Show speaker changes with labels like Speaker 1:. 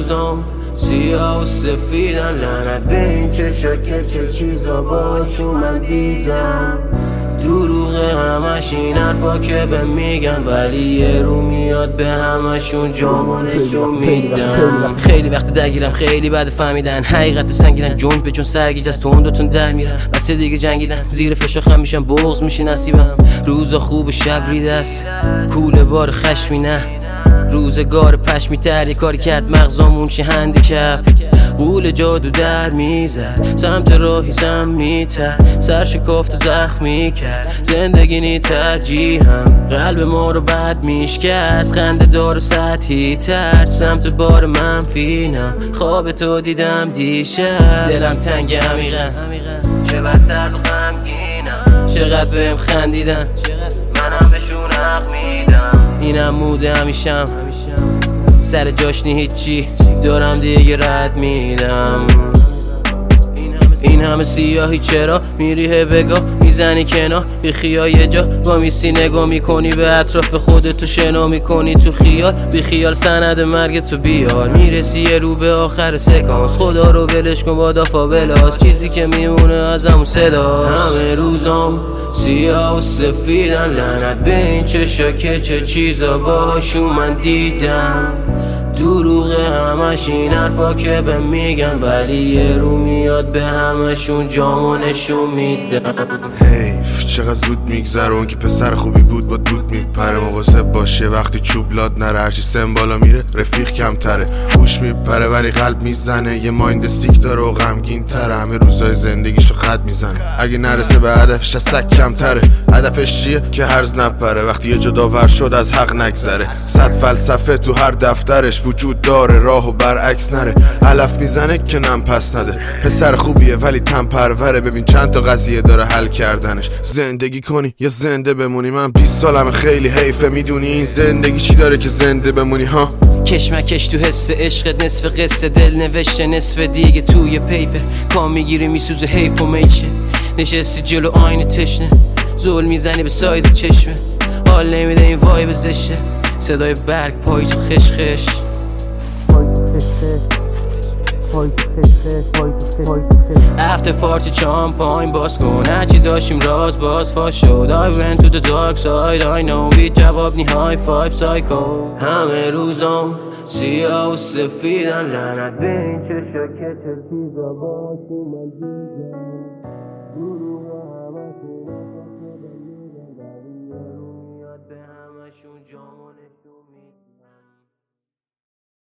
Speaker 1: روزام سیاه و سفیدن، لعنت به این چشا که چه چیزا باشون من دیدم. دروغ همش این حرفا که به میگن، ولی یه رو میاد به همشون جامانشون میدم. خیلی وقت درگیرم، خیلی بعد فهمیدن حقیقت سنگیرن، جون به جون سرگیج از تندتون در میرن. بس دیگه جنگیدن، زیر فشار خم میشن، بغض میشه نصیبم. روزا خوب شب ریده است، کوله بار خشمی نه. روزگار پشمی تر یه کاری کرد مغزامون شه هندیکپ. قول جادو در میزد، سمت راهی سمیتر، سرشکافت زخمی کرد زندگی نی ترجیحم. قلب ما رو بد میشکست، خنده دار و سطحی تر، سمت بار منفی نه. خواب تو دیدم دیشب، دلم تنگ عمیقا، چه بد درد و غمگینم. چقدر بهم خندیدن، منم بهشون حق میدم. اینم موده همیشم، سر جاش نی هیچی، دارم دیگه رد میدم. این همه سیاهی چرا میری بگاه میزنی کنار بی خیال یه جا با میسی نگاه میکنی به اطراف خودتو شنا میکنی تو خیال بی خیال سند مرگ تو بیار. میرسی یه رو به آخر سکانس، خدا رو ولش کن با دافا بلاس، چیزی که میمونه از همون صدا. همه روزام سیاه و سفیدن، لعنت به این چشا که چه چیزا باشون من دیدم. دروغ همش این حرفا که به میگن، ولی یه رو میاد به همشون جامانشون میدم.
Speaker 2: حیف چقدر زود میگذرون که پسر خوبی بود با دود میپره. مواظب باشه وقتی چوب لاد نره، هرچی سن بالا میره رفیق کمتره. هوش میپره ولی قلب میزنه، یه مایند سیک داره و غمگین تره. همه روزای زندگیشو خط میزنه، اگه نرسه به هدفش از سگ کمتره. هدفش چیه؟ که هرز نپره، وقتی یه جا داور شد از حق نگذره. 100 فلسفه تو هر دفترش وجود داره، راه و برعکس نره. علف میزنه که نم پس نده، پسر خوبیه ولی تن پروره. ببین چند تا قضیه داره حل کردنش، زندگی کنی یا زنده بمونی. من 20 سالم خیلی حیفه، میدونی این زندگی چی داره که زنده بمونی ها.
Speaker 1: کشمکش تو حس عشقت، نصف قصه دل نوشته، نصف دیگه توی پیپر. پا میگیری میسوزه حیف و میشه، نشستی جلو آینه تشنه، زول میزنی به سایز چشمه. حال نمیده این وایب زشته، صدای برگ پای تو خشخش. After party champagne باز کن، هرچی داشتیم راز باز فاش شد. I went to the dark side, I know it. جواب نی های فایف سایکو. همه روزام سیاه و سفیدن، لعنت به این چشا که چه چیزا باشون من دیدم.